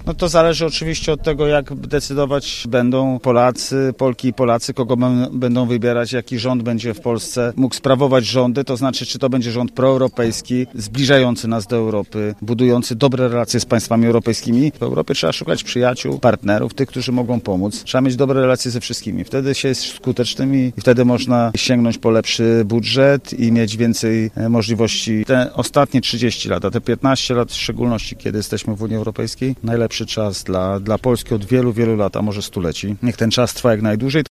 No to zależy oczywiście od tego, jak decydować będą Polacy, Polki i Polacy, kogo będą wybierać, jaki rząd będzie w Polsce mógł sprawować rządy, to znaczy, czy to będzie rząd proeuropejski, zbliżający nas do Europy, budujący dobre relacje z państwami europejskimi. W Europie trzeba szukać przyjaciół, partnerów, tych, którzy mogą pomóc. Trzeba mieć dobre relacje ze wszystkimi. Wtedy się jest skutecznym i wtedy można sięgnąć po lepszy budżet i mieć więcej możliwości. Te ostatnie 30 lat, a te 15 lat w szczególności, kiedy jesteśmy w Unii Europejskiej, najlepszy czas dla Polski od wielu, wielu lat, a może stuleci. Niech ten czas trwa jak najdłużej.